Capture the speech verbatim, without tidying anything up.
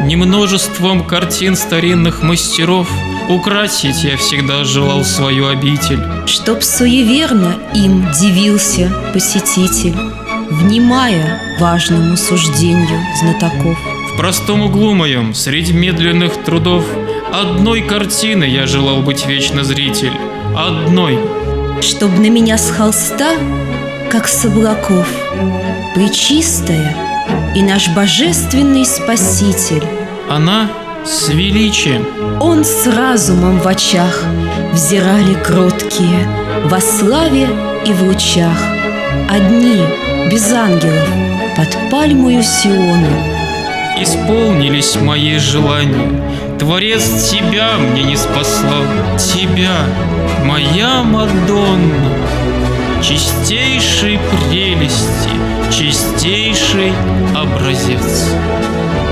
Немножеством картин старинных мастеров украсить я всегда желал свою обитель. Чтоб суеверно им дивился посетитель, внимая важному суждению знатоков. В простом углу моем, среди медленных трудов, одной картины я желал быть вечно зритель. Одной. Чтоб на меня с холста, как с облаков, пречистая и наш божественный Спаситель. Она с величием. Он с разумом в очах взирали кроткие, во славе и в лучах. Одни, без ангелов, под пальмою Сиона. Исполнились мои желания. Творец тебя мне не спаслал. Тебя, моя Мадонна, чистейшей прелести, чистейший образец.